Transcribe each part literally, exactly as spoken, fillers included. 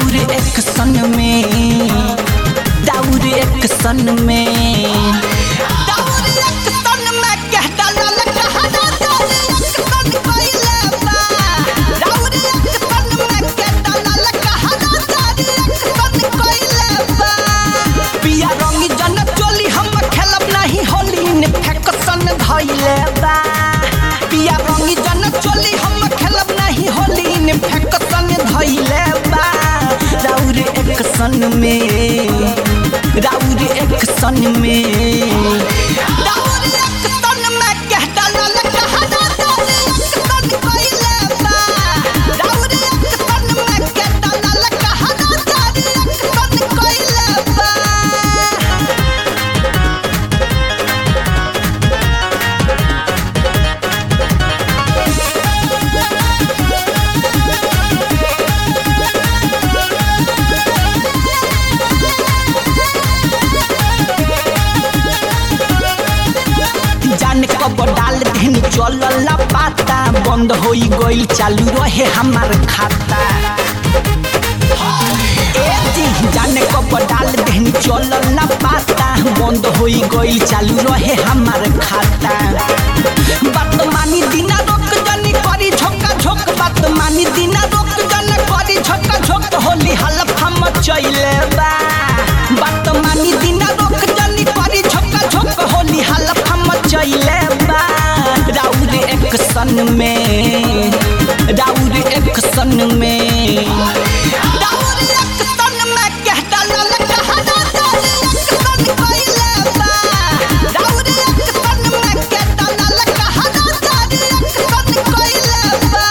राउर एक सन में राउर एक सन में राउर एक सन में कह डालल कहना राउर एक सन कइले बा राउर एक सन में कह डालल कहना राउर एक सन कइले बा पिया रंगी जन चोली हम खेलब नहीं होली ने फेक सन धइले बा पिया रंगी जन चोली हम खेलब नहीं होली ने फेक सन धइले बा राउर एक सन में राउर एक सन में राउर एक सन में कह डालल कहना राउर एक सन कइले बा राउर एक सन में कह डालल कहना राउर एक सन कइले बा जान कब डाल देन चलल पाता बंद होई गइल चालू रहे हमार खाता ए जी जान कब डाल देन चलल पाता बंद होई गइल चालू रहे हमार खाता बात मानी दिना रोक जनी करी झोका झोक बात मानी दिना रोक जनी करी झोका झोक होली हलफ हम चइले बा बात मानी दिना रोक जनी करी झोका झोक होली हलफ हम चइले बा राउर एक सन में राउर एक सन में राउर एक सन में कह डालल कहना राउर एक सन कइले बा राउर एक सन में कह डालल कहना राउर एक सन कइले बा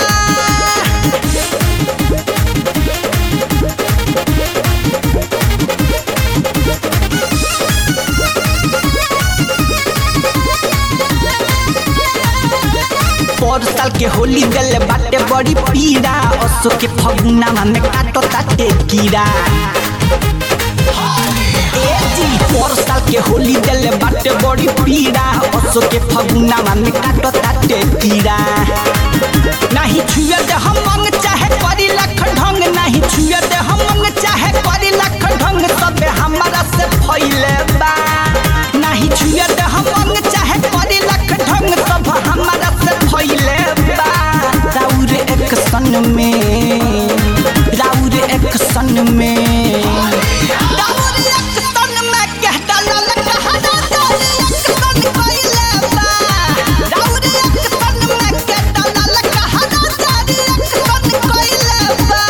पर साल के होली गल बाटे बड़ी पीड़ा असो के फगुना में काटो ताटे कीड़ा ए जी पर साल के होली गल बाटे बड़ी पीड़ा असो के फगुना में काटो ताटे कीड़ा नहीं छुए दे हम अंग चाहे करी लख ढंग नहीं छुए दे हम अंग चाहे करी लख ढंग सबे हमारा से फैले बा नहीं छुए दे हम अंग चाहे करी लख ढंग सब हमारा से फैले बा राउर एक सन में राउर एक सन में राउर एक सन में कह डालल कहना राउर एक सन कइले बा राउर एक सन में कह डालल कहना राउर एक सन कइले बा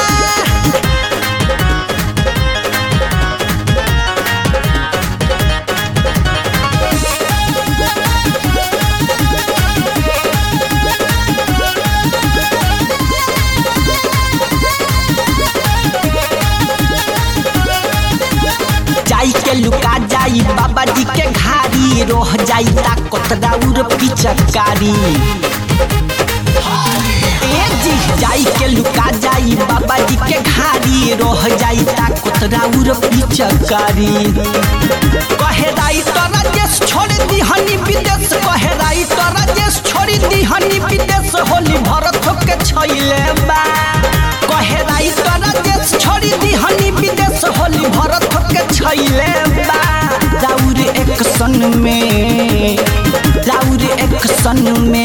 जाई के लुका जाई बाबा जी के घारी रोह जाई ताकत राउर पिचकारी ए जी जाई के लुका जाई बाबा जी के घारी रोह जाई ताकत राउर पिचकारी कहे राई तोरा देश छोड़ दी हनी विदेश कहे राई तोरा देश छोड़ दी हनी विदेश होली भरत के छैले बा कहे राई तोरा देश छोड़ दी हनी विदेश होली भरत के छैले बा राउर एक सन में राउर एक सन में